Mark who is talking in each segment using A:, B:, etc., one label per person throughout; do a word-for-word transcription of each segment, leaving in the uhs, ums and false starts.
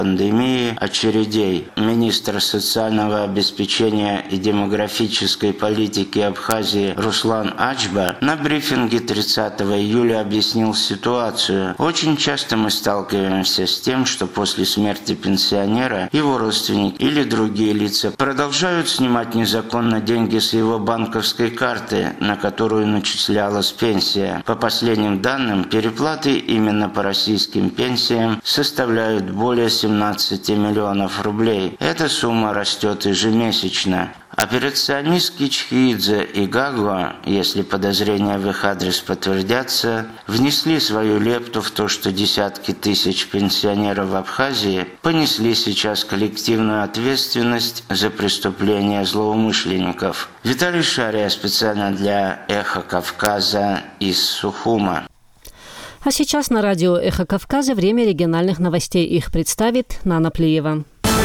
A: пандемии очередей. Министр социального обеспечения и демографической политики Абхазии Руслан Ачба на брифинге тридцатого июля объяснил ситуацию. Очень часто мы сталкиваемся с тем, что после смерти пенсионера его родственники или другие лица продолжают снимать незаконно деньги с его банковской карты, на которую начислялась пенсия. По последним данным, переплаты именно по российским пенсиям составляют более семнадцати миллионов рублей. Эта сумма растет ежемесячно. Операционист Кичхидзе и Гагуа, если подозрения в их адрес подтвердятся, внесли свою лепту в то, что десятки тысяч пенсионеров в Абхазии понесли сейчас коллективную ответственность за преступления злоумышленников. Виталий Шария специально для «Эхо Кавказа» из Сухума.
B: А сейчас на радио «Эхо Кавказа» время региональных новостей. Их представит Нана Плиева.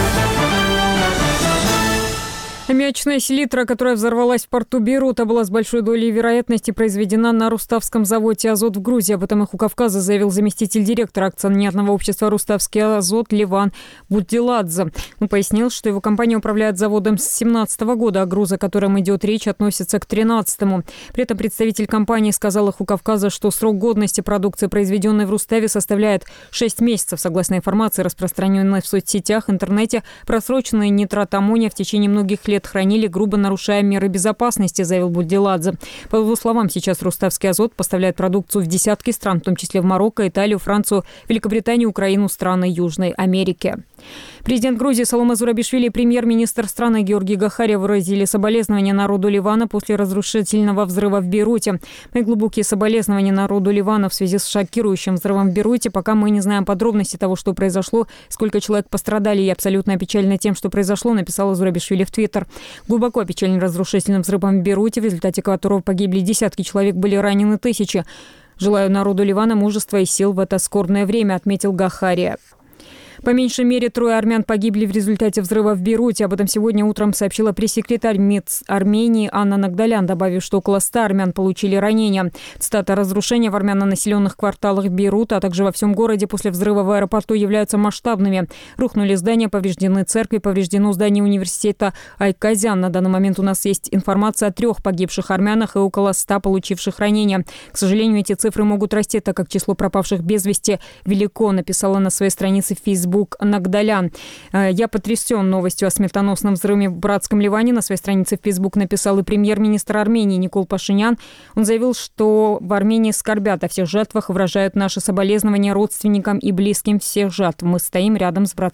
C: Аммиачная селитра, которая взорвалась в порту Бейрута, была с большой долей вероятности произведена на Руставском заводе «Азот» в Грузии. Об этом «Эху Кавказа» заявил заместитель директора акционерного общества «Руставский Азот» Ливан Буддиладзе. Он пояснил, что его компания управляет заводом с две тысячи семнадцатого года, а груз, о котором идет речь, относится к две тысячи тринадцатому. При этом представитель компании сказал «Эху Кавказа», что срок годности продукции, произведенной в Руставе, составляет шесть месяцев. Согласно информации, распространенной в соцсетях, интернете, просроченные нитрат аммония в течение многих лет хранили, грубо нарушая меры безопасности, заявил Буддиладзе. По его словам, сейчас Руставский Азот поставляет продукцию в десятки стран, в том числе в Марокко, Италию, Францию, Великобританию, Украину, страны Южной Америки. Президент Грузии Саломе Зурабишвили и премьер-министр страны Георгий Гахария выразили соболезнования народу Ливана после разрушительного взрыва в Бейруте. Мои глубокие соболезнования народу Ливана в связи с шокирующим взрывом в Бейруте. Пока мы не знаем подробности того, что произошло, сколько человек пострадали, и абсолютно опечалена тем, что произошло, написала Зурабишвили в Твиттер. Глубоко опечален разрушительным взрывом в Бейруте, в результате которого погибли десятки человек, были ранены тысячи. Желаю народу Ливана мужества и сил в это скорбное время, отметил Гахария. По меньшей мере трое армян погибли в результате взрыва в Бейруте. Об этом сегодня утром сообщила пресс-секретарь МИД Армении Анна Нагдалян, добавив, что около ста армян получили ранения. Цитата: «Разрушения в армяно-населенных кварталах Бейрута, а также во всем городе после взрыва в аэропорту являются масштабными. Рухнули здания, повреждены церкви, повреждено здание университета Айказян. На данный момент у нас есть информация о трех погибших армянах и около ста получивших ранения. К сожалению, эти цифры могут расти, так как число пропавших без вести велико», написала на своей странице в Facebook Нагдалян. «Я потрясен новостью о смертоносном взрыве в братском Ливане», на своей странице в Facebook написал и премьер-министр Армении Никол Пашинян. Он заявил, что в Армении скорбят о всех жертвах, выражают наши соболезнования родственникам и близким всех жертв. Мы стоим рядом с братским